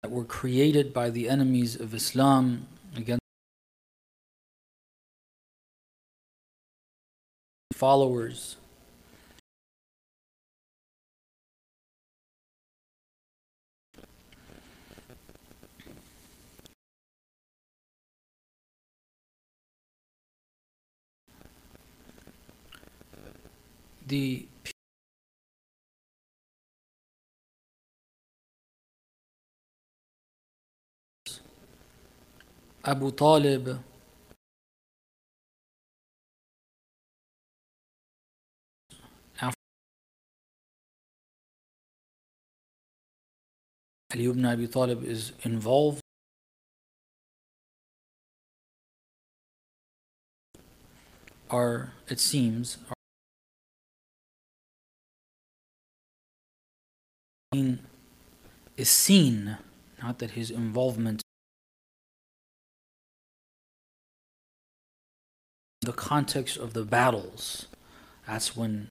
that were created by the enemies of Islam against followers. The Abu Talib Ali ibn Abi Talib is involved are, it seems, is seen, not that his involvement in the context of the battles. That's when,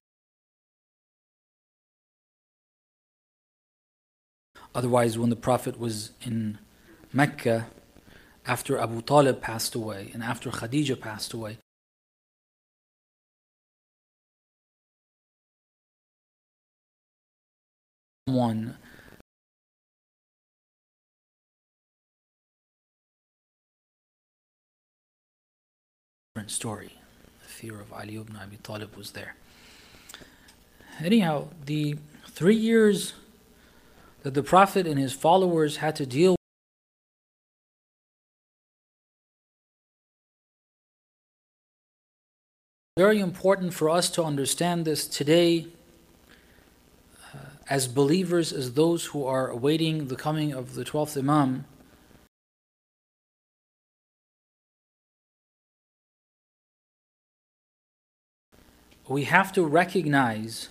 otherwise when the Prophet was in Mecca, after Abu Talib passed away and after Khadija passed away, one different story. The fear of Ali ibn Abi Talib was there. Anyhow, the 3 years that the Prophet and his followers had to deal with very important for us to understand this today as believers, as those who are awaiting the coming of the 12th Imam. We have to recognize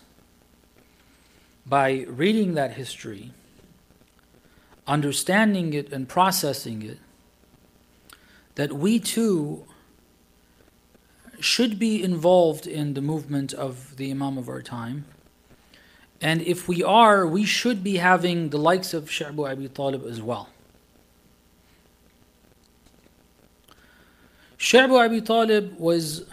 by reading that history, understanding it and processing it, that we too should be involved in the movement of the Imam of our time. And if we are, we should be having the likes of Sha'bu Abi Talib as well. Sha'bu Abi Talib was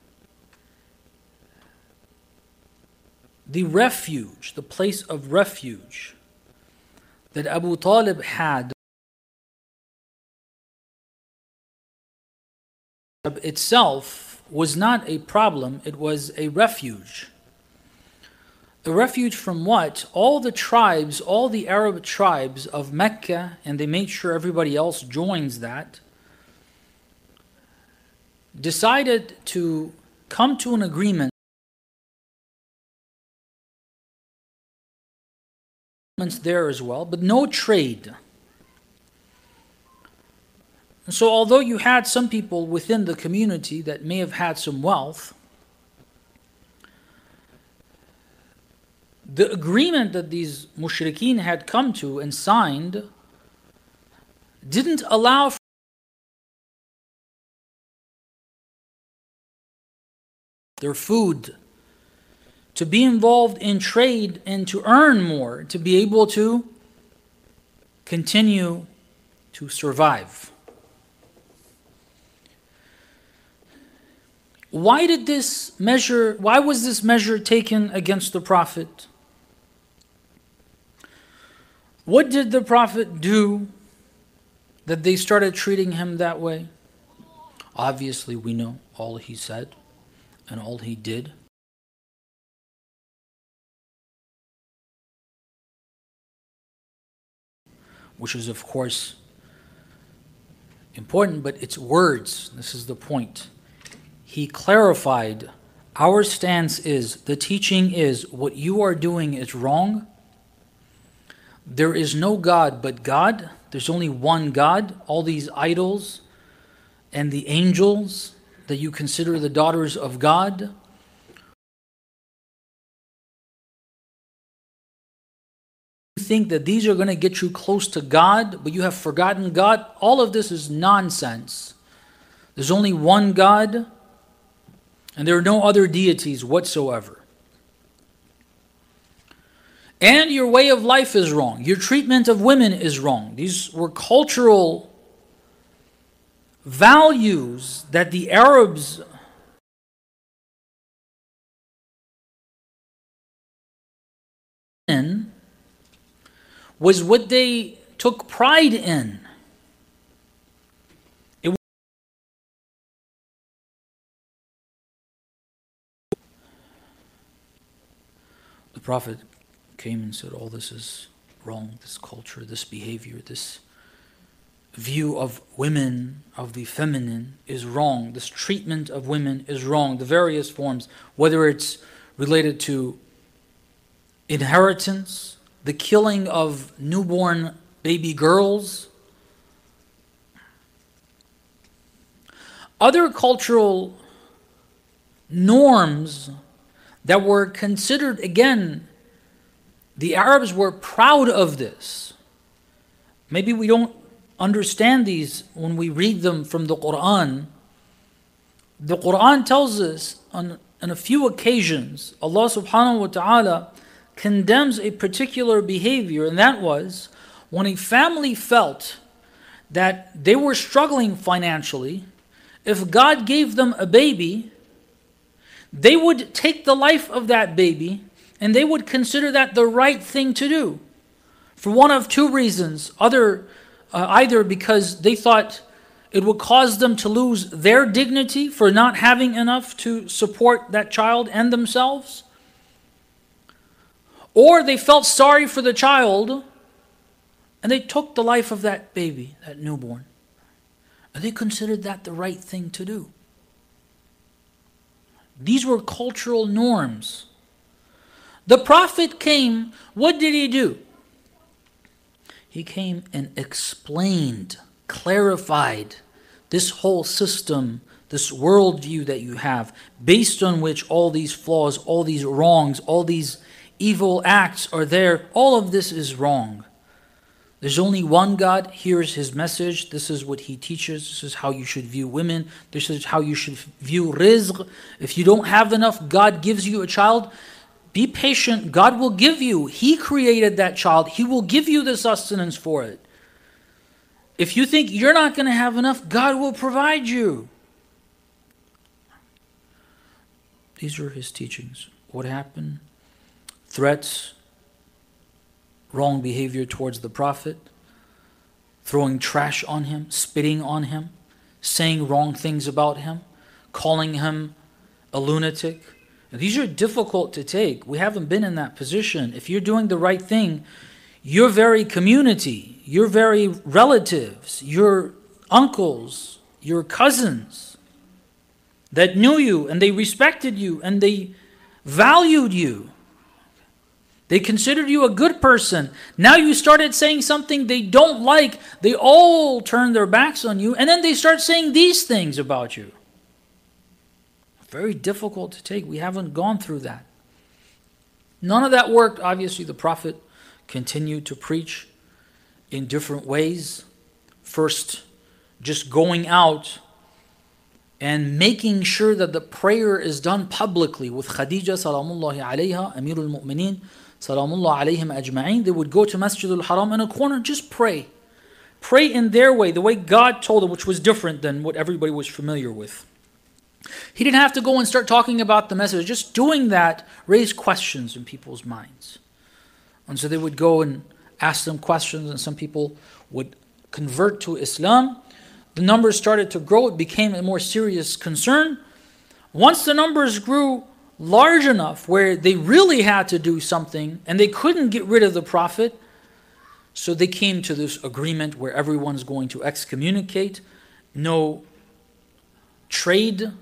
the refuge, the place of refuge that Abu Talib had itself was not a problem, it was a refuge. A refuge from what? All the tribes, all the Arab tribes of Mecca, and they made sure everybody else joins that, decided to come to an agreement there as well, but no trade. And so although you had some people within the community that may have had some wealth, the agreement that these mushrikeen had come to and signed didn't allow for their food to be involved in trade and to earn more, to be able to continue to survive. Why was this measure taken against the Prophet? What did the Prophet do that they started treating him that way? Obviously, we know all he said and all he did. Which is, of course, important, but it's words. This is the point. He clarified, our stance is, the teaching is, what you are doing is wrong. There is no God but God. There's only one God. All these idols and the angels that you consider the daughters of God, you think that these are going to get you close to God, but you have forgotten God. All of this is nonsense. There's only one God, and there are no other deities whatsoever. And your way of life is wrong. Your treatment of women is wrong. These were cultural values that the Arabs was what they took pride in. The Prophet came and said, all this is wrong, this culture, this behavior, this view of women, of the feminine, is wrong. This treatment of women is wrong. The various forms, whether it's related to inheritance, the killing of newborn baby girls, other cultural norms that were considered, again, the Arabs were proud of this. Maybe we don't understand these when we read them from the Quran. The Quran tells us on a few occasions, Allah subhanahu wa ta'ala condemns a particular behavior, and that was when a family felt that they were struggling financially. If God gave them a baby, they would take the life of that baby and they would consider that the right thing to do. For one of two reasons. Either because they thought it would cause them to lose their dignity for not having enough to support that child and themselves, or they felt sorry for the child and they took the life of that baby, that newborn. And they considered that the right thing to do. These were cultural norms. The Prophet came, what did he do? He came and explained, clarified this whole system, this worldview that you have, based on which all these flaws, all these wrongs, all these evil acts are there. All of this is wrong. There's only one God. Here's His message. This is what He teaches. This is how you should view women. This is how you should view rizq. If you don't have enough, God gives you a child. Be patient. God will give you. He created that child. He will give you the sustenance for it. If you think you're not going to have enough, God will provide you. These are His teachings. What happened? Threats, wrong behavior towards the Prophet, throwing trash on him, spitting on him, saying wrong things about him, calling him a lunatic. These are difficult to take. We haven't been in that position. If you're doing the right thing, your very community, your very relatives, your uncles, your cousins that knew you and they respected you and they valued you, they considered you a good person. Now you started saying something they don't like. They all turn their backs on you and then they start saying these things about you. Very difficult to take. We haven't gone through that. None of that worked. Obviously, the Prophet continued to preach in different ways. First, just going out and making sure that the prayer is done publicly with Khadija salamullahi alayha, Amirul Mu'mineen salamullah alayhim ajma'in. They would go to Masjid al-Haram in a corner, just pray. Pray in their way, the way God told them, which was different than what everybody was familiar with. He didn't have to go and start talking about the message. Just doing that raised questions in people's minds. And so they would go and ask them questions, and some people would convert to Islam. The numbers started to grow. It became a more serious concern. Once the numbers grew large enough where they really had to do something and they couldn't get rid of the Prophet, so they came to this agreement where everyone's going to excommunicate, no trade.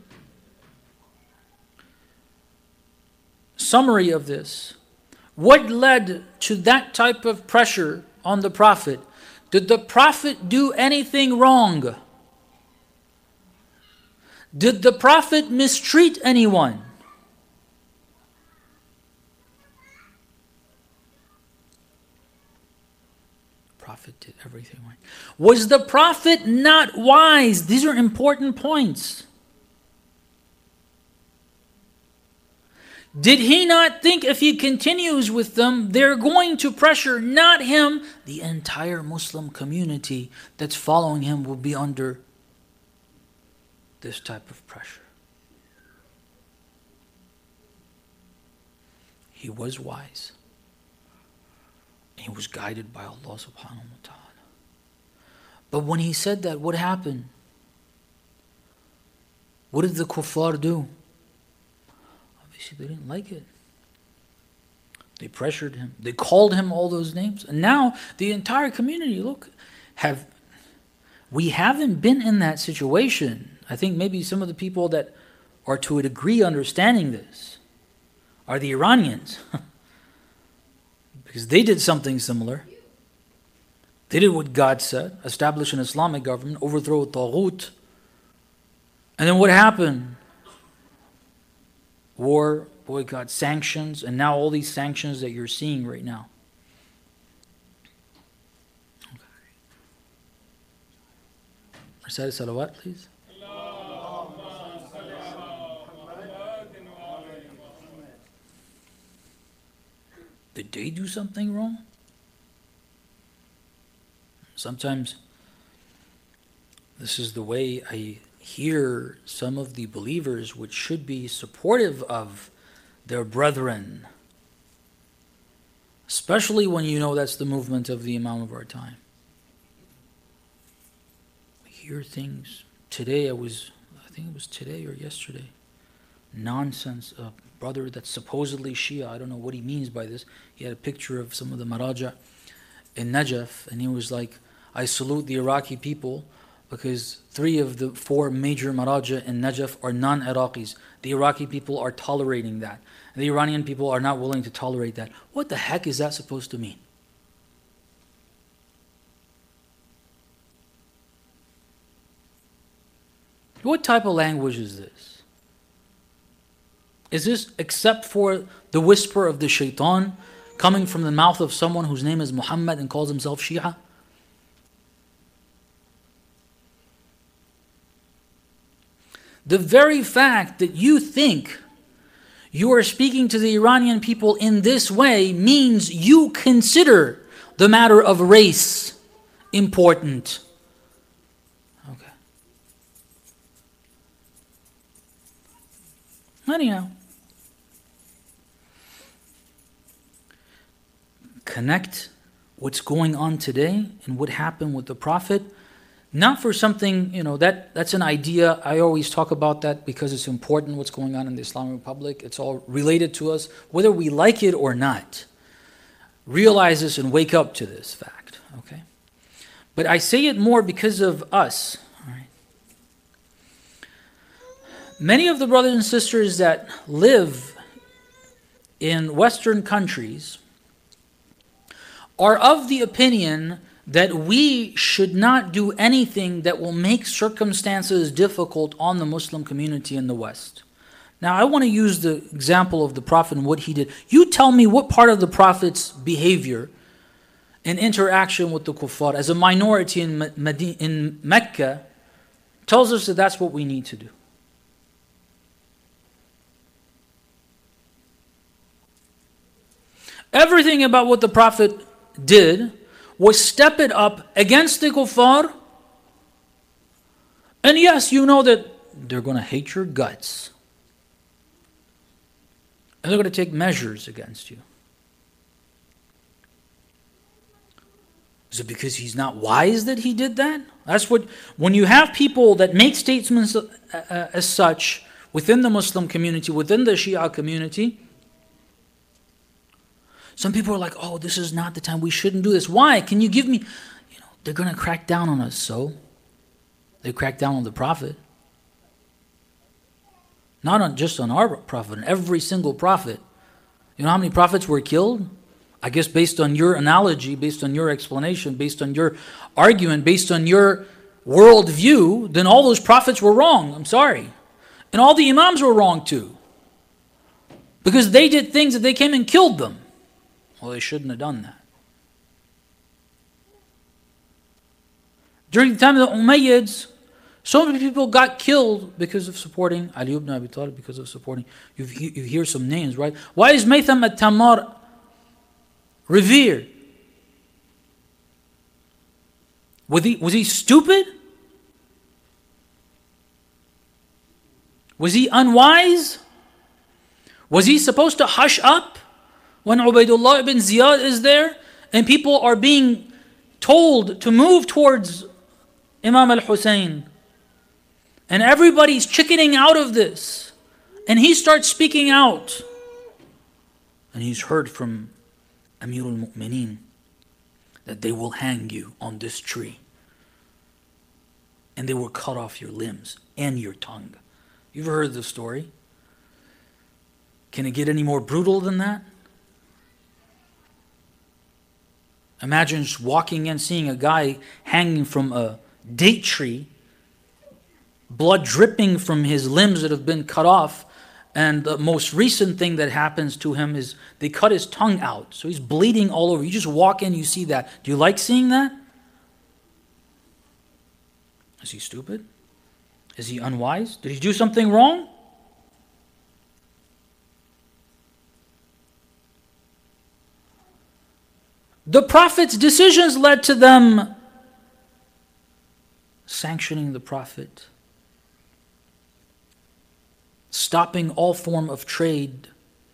Summary of this. What led to that type of pressure on the Prophet? Did the Prophet do anything wrong? Did the Prophet mistreat anyone? The Prophet did everything right. Was the Prophet not wise? These are important points. Did he not think if he continues with them, they're going to pressure not him, the entire Muslim community that's following him will be under this type of pressure? He was wise. He was guided by Allah subhanahu wa ta'ala. But when he said that, what happened? What did the kuffar do? Obviously, they didn't like it. They pressured him. They called him all those names. And now the entire community, look, we haven't been in that situation. I think maybe some of the people that are to a degree understanding this are the Iranians. Because they did something similar. They did what God said, establish an Islamic government, overthrow a Taghut. And then what happened? War, boycott, sanctions, and now all these sanctions that you're seeing right now. Okay. Recite salawat, please. Did they do something wrong? Sometimes this is the way I hear some of the believers which should be supportive of their brethren, especially when you know that's the movement of the Imam of our time. I hear things. Today I think it was today or yesterday, nonsense. A brother that's supposedly Shia, I don't know what he means by this. He had a picture of some of the Maraja in Najaf, and he was like, I salute the Iraqi people because 3 of the 4 major Maraja in Najaf are non-Iraqis. The Iraqi people are tolerating that. And the Iranian people are not willing to tolerate that. What the heck is that supposed to mean? What type of language is this? Is this except for the whisper of the shaitan coming from the mouth of someone whose name is Muhammad and calls himself Shia? The very fact that you think you are speaking to the Iranian people in this way means you consider the matter of race important. Okay. Anyhow. Connect what's going on today and what happened with the Prophet, not for something, that's an idea. I always talk about that because it's important what's going on in the Islamic Republic. It's all related to us, whether we like it or not. Realize this and wake up to this fact, okay? But I say it more because of us, all right? Many of the brothers and sisters that live in Western countries are of the opinion that we should not do anything that will make circumstances difficult on the Muslim community in the West. Now, I want to use the example of the Prophet and what he did. You tell me what part of the Prophet's behavior and interaction with the kuffar as a minority in Mecca tells us that that's what we need to do. Everything about what the Prophet did was step it up against the kuffar. And yes, you know that they're going to hate your guts. And they're going to take measures against you. Is it because he's not wise that he did that? That's what, when you have people that make statements as such within the Muslim community, within the Shia community, some people are like, oh, this is not the time, we shouldn't do this. Why? Can you give me, they're going to crack down on us, so they crack down on the Prophet. Not just on our Prophet, on every single Prophet. You know how many prophets were killed? I guess based on your analogy, based on your explanation, based on your argument, based on your worldview, then all those prophets were wrong. I'm sorry. And all the Imams were wrong too. Because they did things that they came and killed them. Well, they shouldn't have done that. During the time of the Umayyads, So many people got killed because of supporting Ali ibn Abi Talib, because of supporting. You hear some names, right? Why is Maytham at-Tammar revered? Was he stupid? Was he unwise? Was he supposed to hush up when Ubaidullah ibn Ziyad is there and people are being told to move towards Imam al-Hussein? And everybody's chickening out of this. And he starts speaking out. And he's heard from Amir al-Mu'mineen that they will hang you on this tree. And they will cut off your limbs and your tongue. You've heard the story. Can it get any more brutal than that? Imagine just walking in, seeing a guy hanging from a date tree, blood dripping from his limbs that have been cut off. And the most recent thing that happens to him is they cut his tongue out. So he's bleeding all over. You just walk in, you see that. Do you like seeing that? Is he stupid? Is he unwise? Did he do something wrong? The Prophet's decisions led to them sanctioning the Prophet, stopping all form of trade.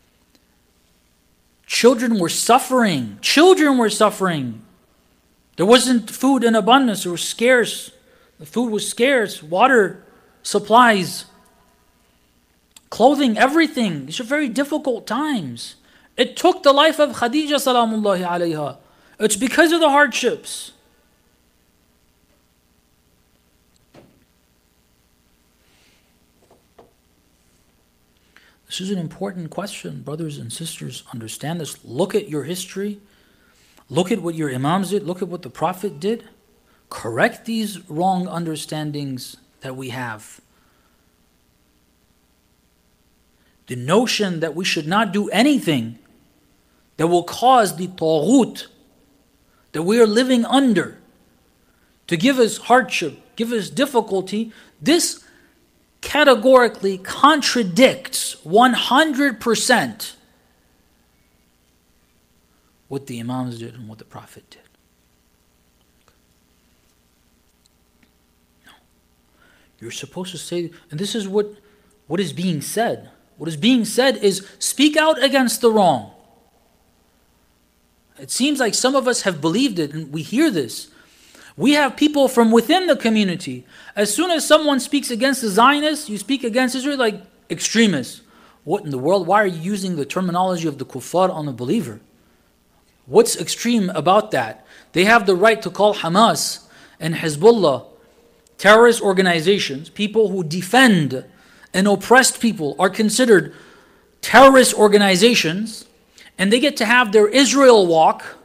Children were suffering. Children were suffering. There wasn't food in abundance. It was scarce. The food was scarce. Water supplies, clothing, everything. These are very difficult times. It took the life of Khadija salamullahi alayha. It's because of the hardships. This is an important question, brothers and sisters. Understand this. Look at your history. Look at what your imams did. Look at what the Prophet did. Correct these wrong understandings that we have. The notion that we should not do anything that will cause the taghut that we are living under to give us hardship, give us difficulty, this categorically contradicts 100% what the imams did and what the Prophet did. No. You're supposed to say, and this is what is being said. What is being said is, speak out against the wrong. It seems like some of us have believed it, and we hear this. We have people from within the community. As soon as someone speaks against the Zionists, you speak against Israel like extremists. What in the world? Why are you using the terminology of the kuffar on a believer? What's extreme about that? They have the right to call Hamas and Hezbollah terrorist organizations. People who defend and oppressed people are considered terrorist organizations. And they get to have their Israel walk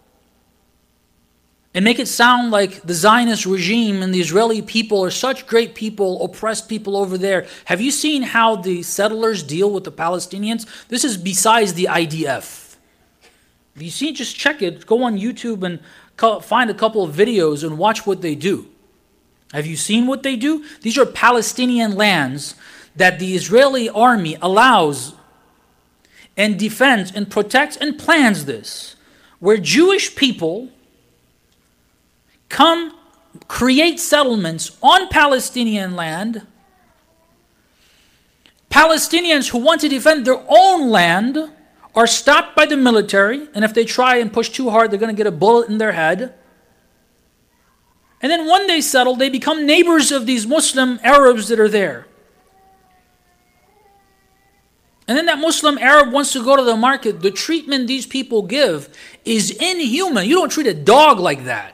and make it sound like the Zionist regime and the Israeli people are such great people, oppressed people over there. Have you seen how the settlers deal with the Palestinians? This is besides the IDF. If you see, just check it. Go on YouTube and find a couple of videos and watch what they do. Have you seen what they do? These are Palestinian lands that the Israeli army allows and defends and protects and plans this, where Jewish people come create settlements on Palestinian land. Palestinians who want to defend their own land are stopped by the military, and if they try and push too hard, they're going to get a bullet in their head. And then when they settle, they become neighbors of these Muslim Arabs that are there. And then that Muslim Arab wants to go to the market. The treatment these people give is inhuman. You don't treat a dog like that.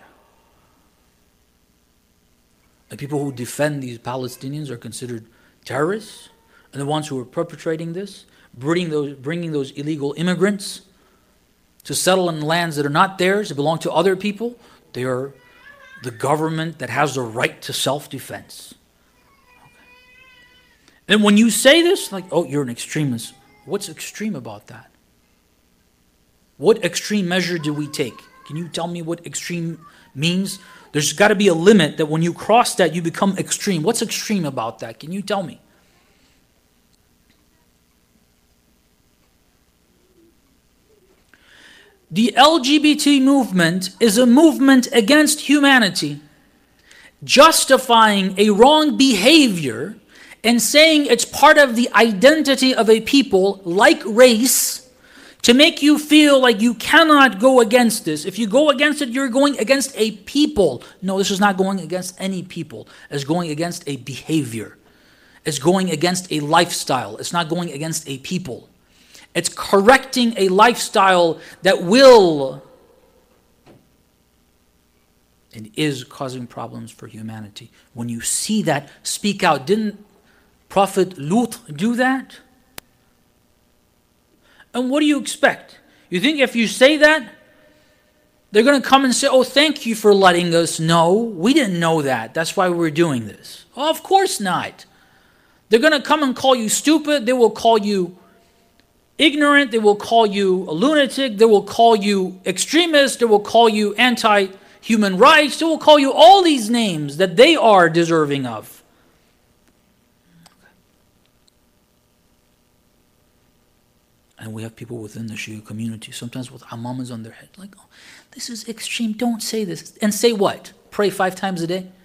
The people who defend these Palestinians are considered terrorists. And the ones who are perpetrating this, bringing those illegal immigrants to settle in lands that are not theirs, that belong to other people, they are the government that has the right to self-defense. And when you say this, like, oh, you're an extremist. What's extreme about that? What extreme measure do we take? Can you tell me what extreme means? There's got to be a limit that when you cross that, you become extreme. What's extreme about that? Can you tell me? The LGBT movement is a movement against humanity, justifying a wrong behavior and saying it's part of the identity of a people, like race, to make you feel like you cannot go against this. If you go against it, you're going against a people. No, this is not going against any people. It's going against a behavior. It's going against a lifestyle. It's not going against a people. It's correcting a lifestyle that will and is causing problems for humanity. When you see that, speak out. Didn't Prophet Lut do that? And what do you expect? You think if you say that, they're going to come and say, oh, thank you for letting us know. We didn't know that. That's why we're doing this. Oh, of course not. They're going to come and call you stupid. They will call you ignorant. They will call you a lunatic. They will call you extremist. They will call you anti-human rights. They will call you all these names that they are deserving of. And we have people within the Shia community, sometimes with amamas on their head, like, oh, this is extreme, don't say this. And say what? Pray 5 times a day?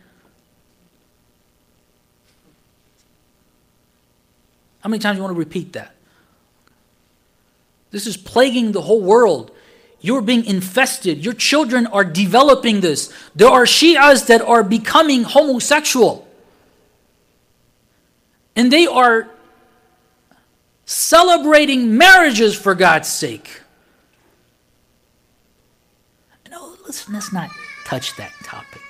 How many times do you want to repeat that? This is plaguing the whole world. You're being infested. Your children are developing this. There are Shias that are becoming homosexual. And they are celebrating marriages, for God's sake. No, let's not touch that topic.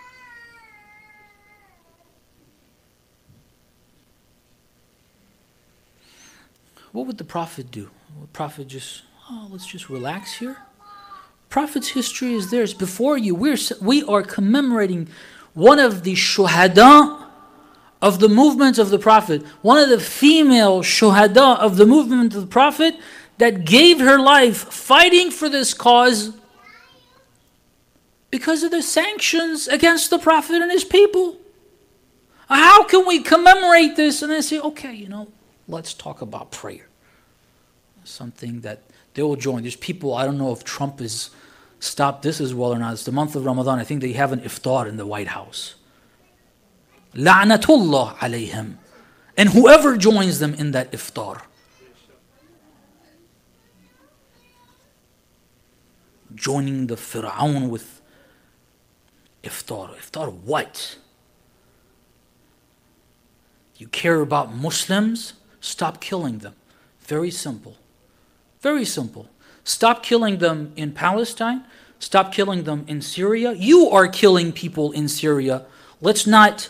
What would the Prophet do? Would the Prophet just, let's just relax here? Prophet's history is there. It's before you. We are commemorating one of the shuhada of the movement of the Prophet, one of the female shuhada of the movement of the Prophet that gave her life fighting for this cause because of the sanctions against the Prophet and his people. How can we commemorate this and then say, okay, let's talk about prayer? Something that they will join. There's people, I don't know if Trump has stopped this as well or not. It's the month of Ramadan. I think they have an iftar in the White House. La'natullah alayhim. And whoever joins them in that iftar. Joining the Fir'aun with iftar. Iftar what? You care about Muslims? Stop killing them. Very simple. Very simple. Stop killing them in Palestine. Stop killing them in Syria. You are killing people in Syria. Let's not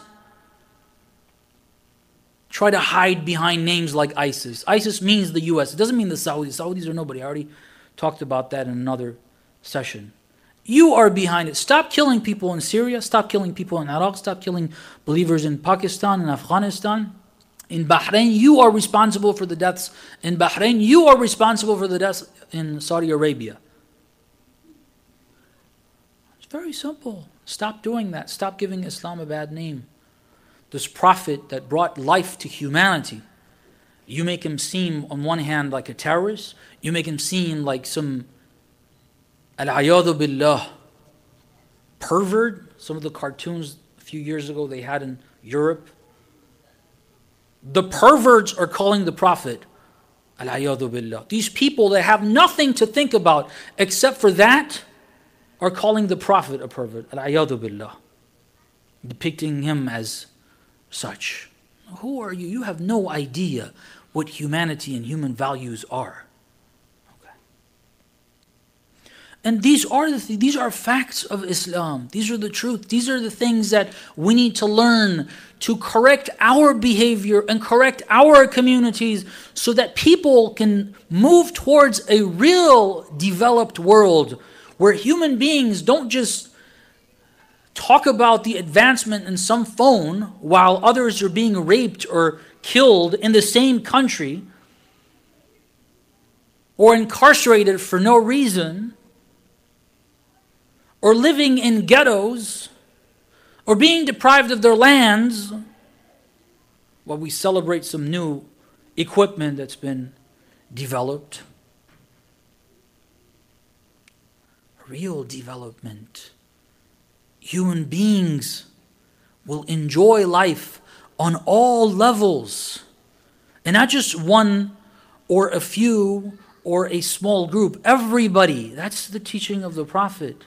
try to hide behind names like ISIS. ISIS means the U.S. It doesn't mean the Saudis. Saudis are nobody. I already talked about that in another session. You are behind it. Stop killing people in Syria. Stop killing people in Iraq. Stop killing believers in Pakistan and Afghanistan. In Bahrain, you are responsible for the deaths. In Bahrain, you are responsible for the deaths in Saudi Arabia. It's very simple. Stop doing that. Stop giving Islam a bad name. This prophet that brought life to humanity, you make him seem on one hand like a terrorist, you make him seem like some al-ayadu billah pervert. Some of the cartoons a few years ago they had in Europe. The perverts are calling the prophet al-ayadu billah. These people that have nothing to think about except for that are calling the prophet a pervert, al-ayadu billah, depicting him as such. Who are you? You have no idea what humanity and human values are. Okay. And these are facts of Islam. These are the truth. These are the things that we need to learn to correct our behavior and correct our communities so that people can move towards a real developed world where human beings don't just talk about the advancement in some phone while others are being raped or killed in the same country or incarcerated for no reason or living in ghettos or being deprived of their lands while we celebrate some new equipment that's been developed. Real development. Human beings will enjoy life on all levels, and not just one or a few or a small group. Everybody. That's the teaching of the Prophet.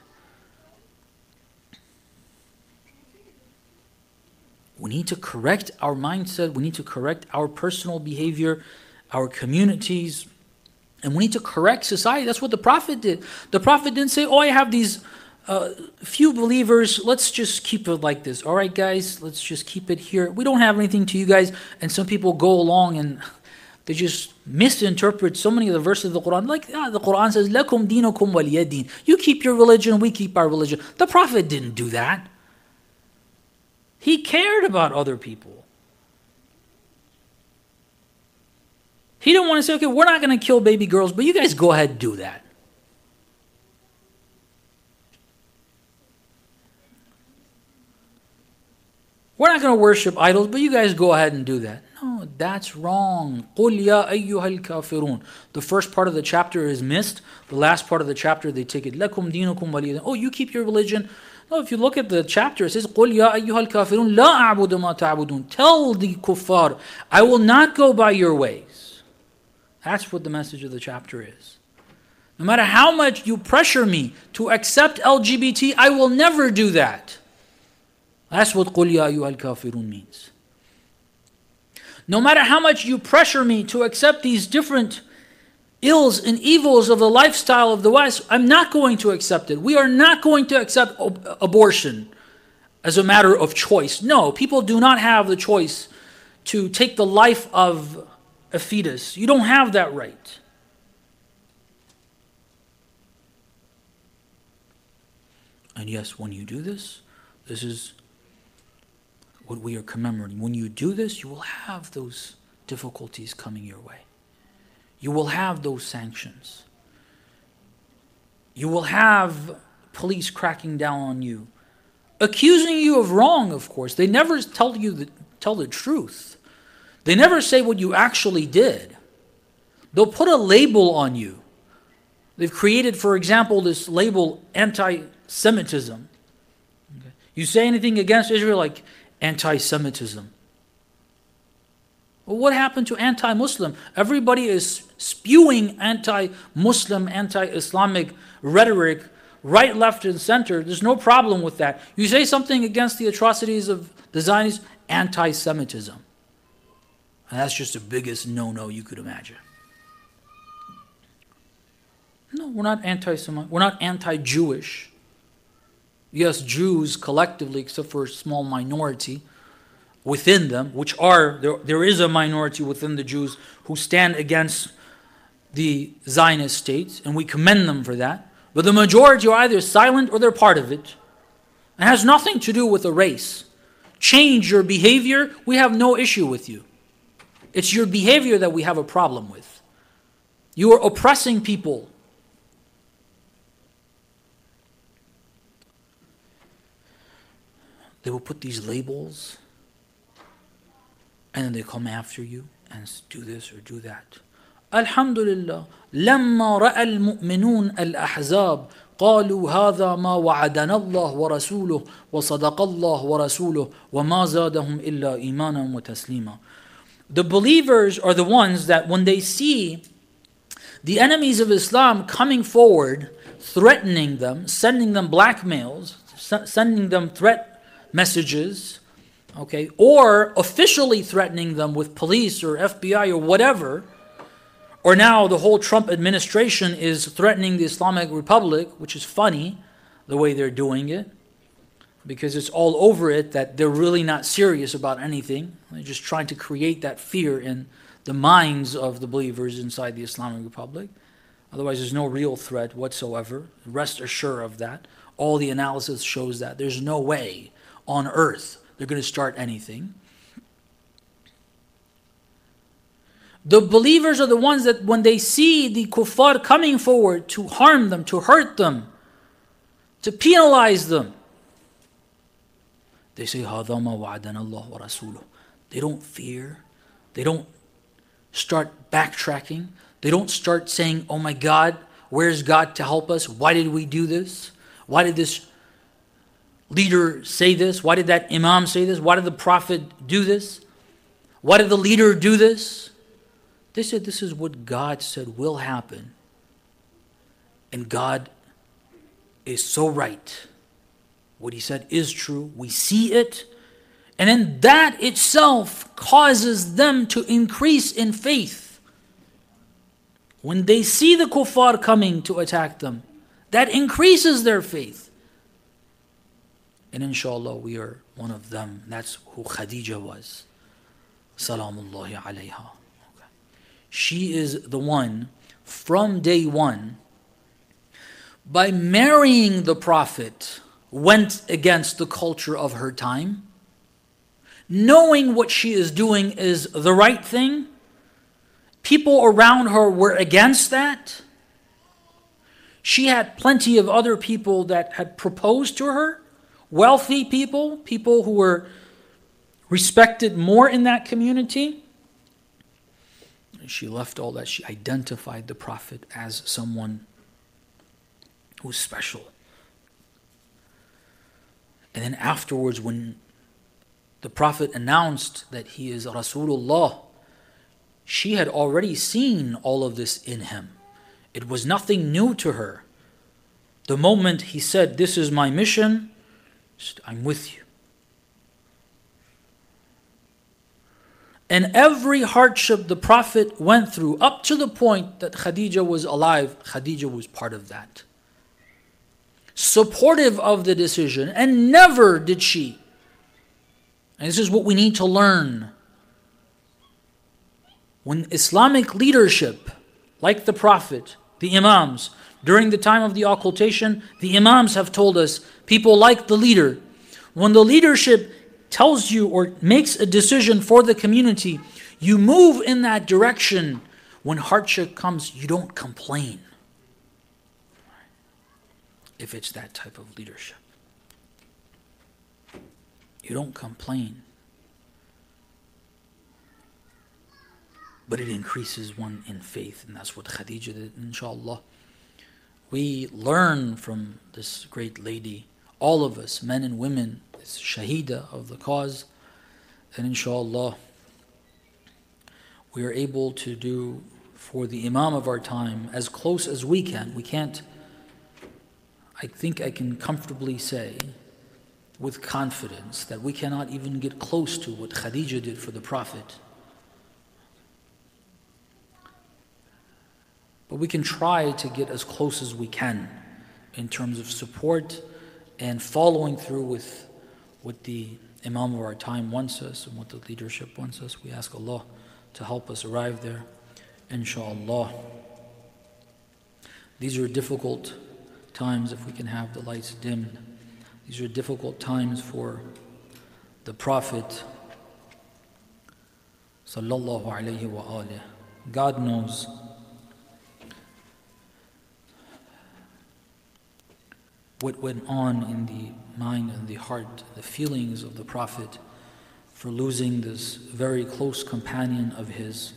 We need to correct our mindset. We need to correct our personal behavior, our communities, and we need to correct society. That's what the Prophet did. The Prophet didn't say, oh, I have these few believers. Let's just keep it like this. All right, guys, let's just keep it here. We don't have anything to you guys. And some people go along and they just misinterpret so many of the verses of the Quran. Like the Quran says, "Lakum dinukum waliya din." You keep your religion, we keep our religion. The Prophet didn't do that. He cared about other people. He didn't want to say, okay, we're not going to kill baby girls, but you guys go ahead and do that. We're not going to worship idols, but you guys go ahead and do that. No, that's wrong. قُلْ يَا أَيُّهَا الْكَافِرُونَ. The first part of the chapter is missed. The last part of the chapter, they take it. لَكُمْ دِينُكُمْ وَلِيَ دِينٍ. Oh, you keep your religion. No, if you look at the chapter, it says, قُلْ يَا أَيُّهَا الْكَافِرُونَ لَا أَعْبُدُ مَا تَعْبُدُونَ. Tell the kuffar, I will not go by your ways. That's what the message of the chapter is. No matter how much you pressure me to accept LGBT, I will never do that. That's what قُلْ يَا أَيُّهَا الْكَافِرُونَ means. No matter how much you pressure me to accept these different ills and evils of the lifestyle of the West, I'm not going to accept it. We are not going to accept abortion as a matter of choice. No, people do not have the choice to take the life of a fetus. You don't have that right. And yes, when you do this, this is what we are commemorating. When you do this, you will have those difficulties coming your way. You will have those sanctions. You will have police cracking down on you, accusing you of wrong, of course. They never tell the truth. They never say what you actually did. They'll put a label on you. They've created, for example, this label, anti-Semitism. Okay. You say anything against Israel, like anti-Semitism. Well, what happened to anti-Muslim? Everybody is spewing anti-Muslim, anti-Islamic rhetoric, right, left, and center. There's no problem with that. You say something against the atrocities of the Zionists, anti-Semitism. And that's just the biggest no-no you could imagine. No, we're not anti-Semitic. We're not anti-Jewish. Yes, Jews collectively, except for a small minority within them, which are, there is a minority within the Jews who stand against the Zionist state, and we commend them for that. But the majority are either silent or they're part of it. It has nothing to do with a race. Change your behavior, we have no issue with you. It's your behavior that we have a problem with. You are oppressing people. They will put these labels, and then they come after you and do this or do that. Alhamdulillah, لما رأى المؤمنون الأحزاب قالوا هذا ما وعدنا الله ورسوله وصدق الله ورسوله وما زادهم إلا إيمانا وتسليما. The believers are the ones that when they see the enemies of Islam coming forward, threatening them, sending them blackmails, sending them threat messages, okay, or officially threatening them with police or FBI or whatever, or now the whole Trump administration is threatening the Islamic Republic, which is funny the way they're doing it, because it's all over it that they're really not serious about anything. They're just trying to create that fear in the minds of the believers inside the Islamic Republic. Otherwise, there's no real threat whatsoever. Rest assured of that. All the analysis shows that. There's no way on earth they're going to start anything. The believers are the ones that when they see the kuffar coming forward to harm them, to hurt them, to penalize them, They say, هَذَا مَا وَعَدَنَا اللَّهُ وَرَسُولُهُ. They don't fear. They don't start backtracking. They don't start saying, oh my God, where's God to help us? Why did we do this? Why did this leader say this? Why did that imam say this? Why did the prophet do this? Why did the leader do this? They said this is what God said will happen. And God is so right. What he said is true. We see it. And then that itself causes them to increase in faith. When they see the kuffar coming to attack them, that increases their faith. And inshallah, we are one of them. That's who Khadija was. Salamullahi alayha. Okay. She is the one, from day one, by marrying the Prophet, went against the culture of her time, knowing what she is doing is the right thing. People around her were against that. She had plenty of other people that had proposed to her, wealthy people, people who were respected more in that community. She left all that. She identified the Prophet as someone who's special. And then afterwards, when the Prophet announced that he is Rasulullah, she had already seen all of this in him. It was nothing new to her. The moment he said, this is my mission, I'm with you. And every hardship the Prophet went through, up to the point that Khadija was alive, Khadija was part of that. Supportive of the decision, and never did she. And this is what we need to learn. When Islamic leadership, like the Prophet, the Imams, during the time of the occultation, the Imams have told us, people like the leader. When the leadership tells you or makes a decision for the community, you move in that direction. When hardship comes, you don't complain. If it's that type of leadership, you don't complain. But it increases one in faith, and that's what Khadija did, inshallah. We learn from this great lady, all of us, men and women, this shahida of the cause, and inshallah, we are able to do for the Imam of our time as close as we can. We can't, I think I can comfortably say with confidence that we cannot even get close to what Khadija did for the Prophet. But we can try to get as close as we can in terms of support and following through with what the Imam of our time wants us and what the leadership wants us. We ask Allah to help us arrive there, inshallah. These are difficult times if we can have the lights dimmed. These are difficult times for the Prophet sallallahu alayhi wa alih. God knows what went on in the mind and the heart, the feelings of the Prophet for losing this very close companion of his,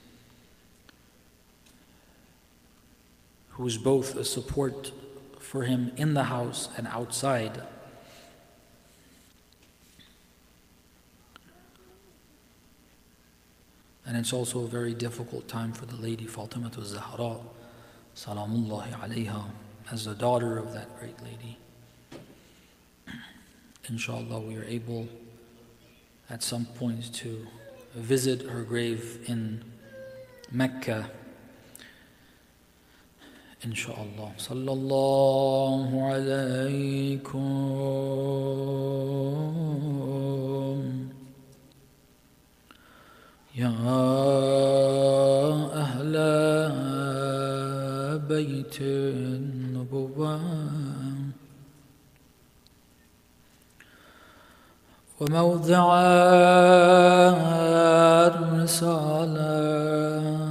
who was both a support for him in the house and outside. And it's also a very difficult time for the lady Fatima al-Zahra, salamullahi alayha, as the daughter of that great lady. Inshallah, we are able at some point to visit her grave in Mecca. Inshallah. Sallallahu alaykum ya ahla bayt an-nubuwwah wa mawdi'a ar-risalah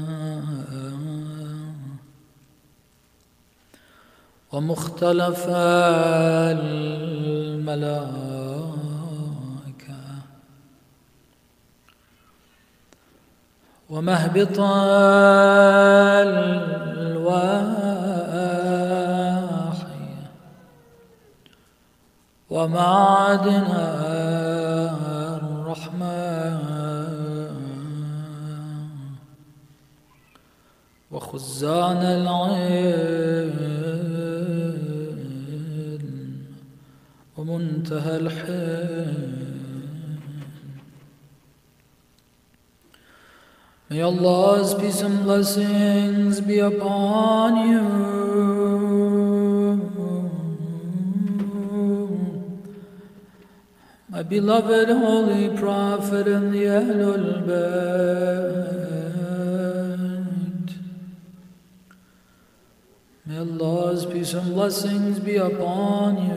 ومختلف الملام ومهبط الواحي ومعدن الرحمة وخزان العلم ومنتهى الحلم. May Allah's peace and blessings be upon you. My beloved Holy Prophet and the Ahlul Bayt. May Allah's peace and blessings be upon you.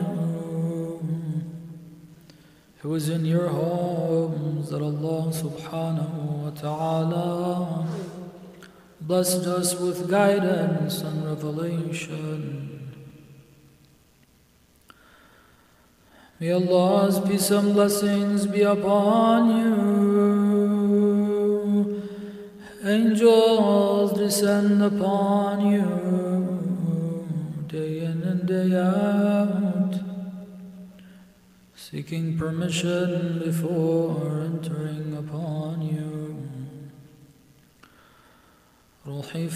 It was in your homes that Allah subhanahu wa ta'ala blessed us with guidance and revelation. May Allah's peace and blessings be upon you. Angels descend upon you day in and day out, seeking permission before entering upon you. روحي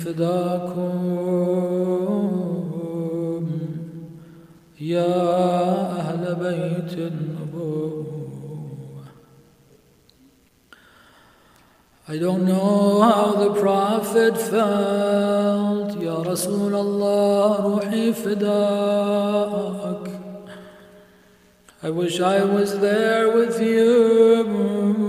فداكم يا أهل بيت النبوة. I don't know how the Prophet felt. Ya Rasulullah, روحي فداك. I wish I was there with you.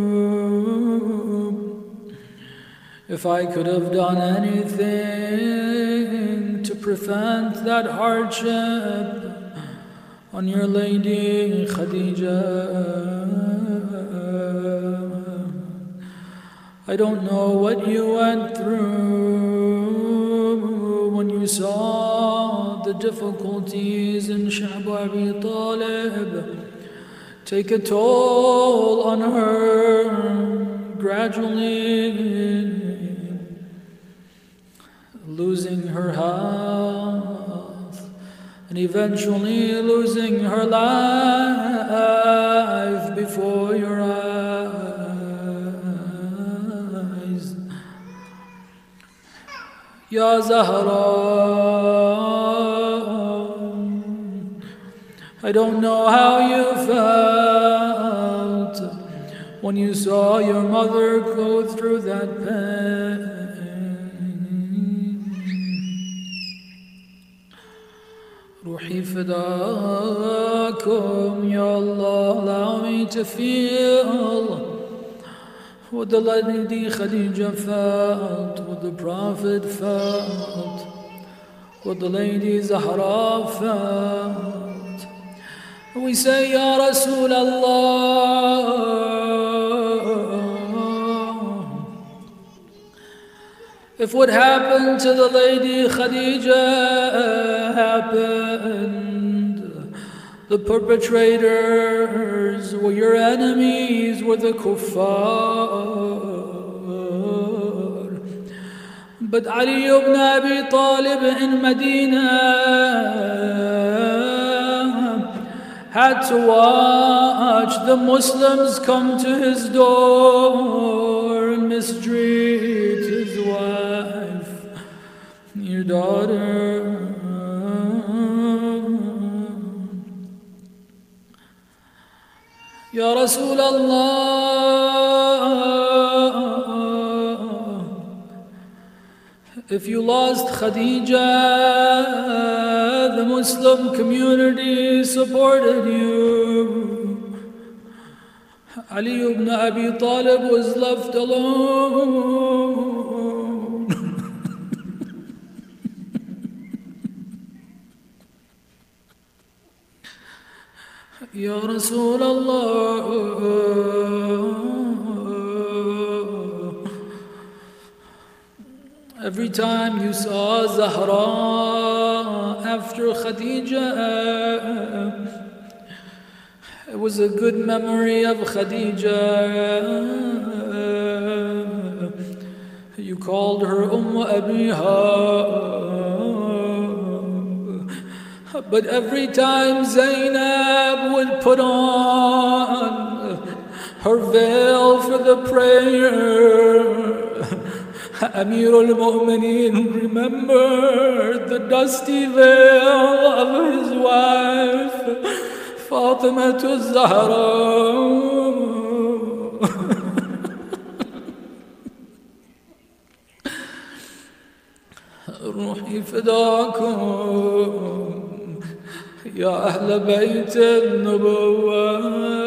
If I could have done anything to prevent that hardship on your lady Khadija. I don't know what you went through when you saw the difficulties in Sha'b Abi Talib take a toll on her gradually, losing her health and eventually losing her life before your eyes. Ya Zahra, I don't know how you felt when you saw your mother go through that pain. Ruhi fidaakum, Ya Allah, allow me to feel what the lady Khadija felt, what the Prophet felt, what the lady Zahra felt. We say, Ya Rasul Allah, if what happened to the lady Khadija happened, the perpetrators were your enemies, were the kuffar. But Ali ibn Abi Talib in Medina had to watch the Muslims come to his door and mistreat his wife, your daughter. Ya Rasul Allah, if you lost Khadija, the Muslim community supported you. Ali ibn Abi Talib was left alone. Ya Rasul Allah, every time you saw Zahra after Khadija, it was a good memory of Khadija. You called her Abiha. But every time Zainab would put on her veil for the prayer, Amir al-Mu'mineen remembered the dusty veil of his wife, Fatima az-Zahra. روحي فداكم يا أهل بيت النبوة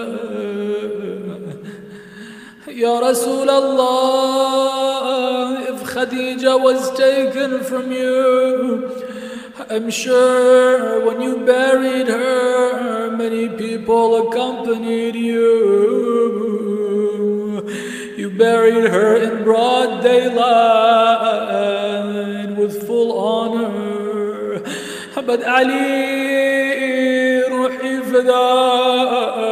يا رسول Allah, if Khadija was taken from you, I'm sure when you buried her, many people accompanied you. You buried her in broad daylight with full honor. But Ali, Ruhi Fida,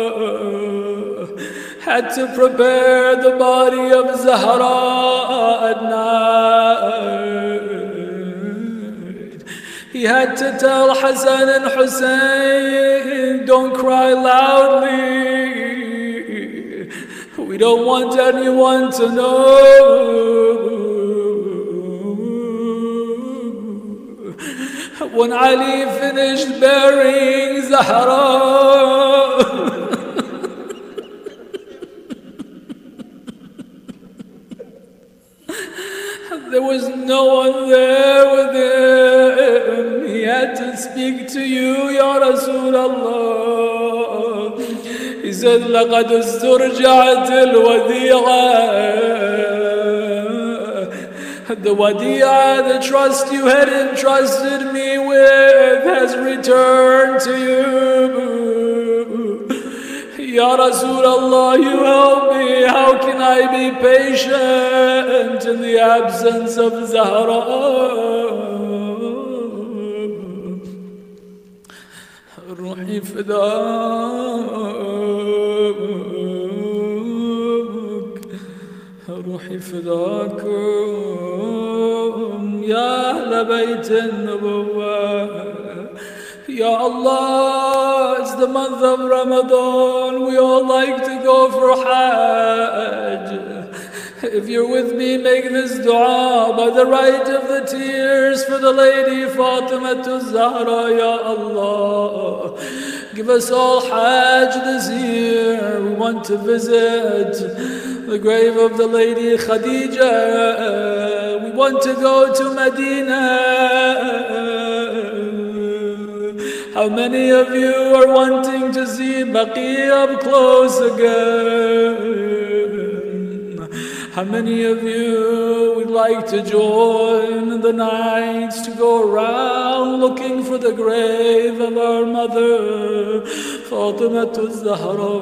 had to prepare the body of Zahra at night. He had to tell Hassan and Hussein, don't cry loudly. We don't want anyone to know. When Ali finished burying Zahra, there was no one there with him. He had to speak to you, Ya Rasulullah. He said, لَقَدْ اسْتُرْجَعَتِ الْوَدِيعَةِ. The wadi'ah, the trust you had entrusted me with, has returned to you. Ya Rasulullah, you help me. How can I be patient in the absence of Zahra? Ruhi fidak, Ruhi fidakum, Ya Ahl Bayt al-Nubuwwah. Ya Allah, it's the month of Ramadan. We all like to go for Hajj. If you're with me, make this dua by the right of the tears for the lady Fatima az-Zahra. Ya Allah, give us all Hajj this year. We want to visit the grave of the lady Khadija. We want to go to Medina. How many of you are wanting to see Baqi up close again? How many of you would like to join in the nights to go around looking for the grave of our mother, Fatima az-Zahra?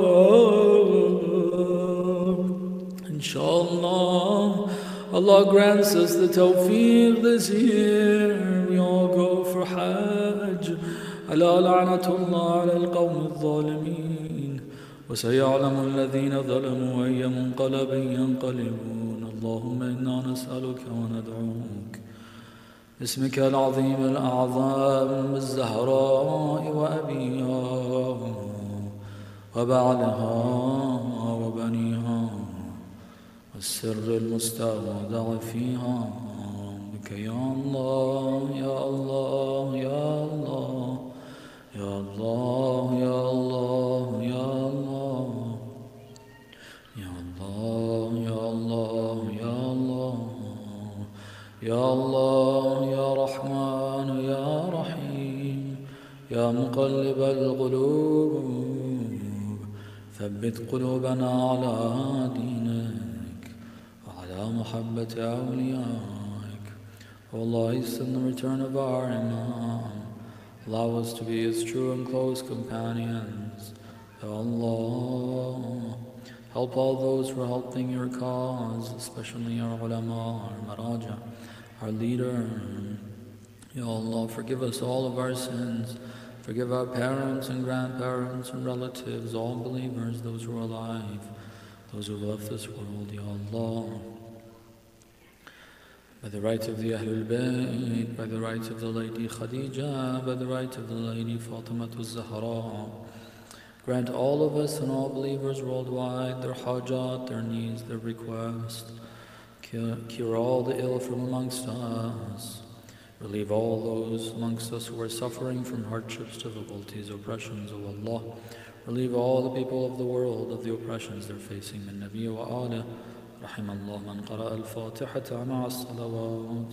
Inshallah, Allah grants us the tawfiq this year. We all go for Hajj. ألا لعنة الله على القوم الظالمين وسيعلم الذين ظلموا أي منقلب ينقلبون. اللهم إنا نسألك وندعوك باسمك العظيم الأعظم الزهراء وأبيها وبعلها وبنيها والسر المستودع فيها بك يا الله يا الله يا الله يا الله يا الله يا الله يا الله يا الله يا الله يا الله يا رحمن يا رحيم يا مقلب القلوب ثبت قلوبنا على دينك وعلى محبة أوليائك. O Allah, hasten the return of our Imam. Allow us to be His true and close companions. Ya Allah, help all those who are helping your cause, especially our ulama, our maraja, our leader. Ya Allah, forgive us all of our sins. Forgive our parents and grandparents and relatives, all believers, those who are alive, those who left this world. Ya Allah, by the right of the Ahlul Bayt, by the right of the Lady Khadija, by the right of the Lady Fatimatu Zahra. Grant all of us and all believers worldwide their hajat, their needs, their requests. Cure all the ill from amongst us. Relieve all those amongst us who are suffering from hardships, difficulties, oppressions, O Allah. Relieve all the people of the world of the oppressions they're facing. Min Nabi wa ala. رحم الله من قرأ الفاتحة مع الصلوات.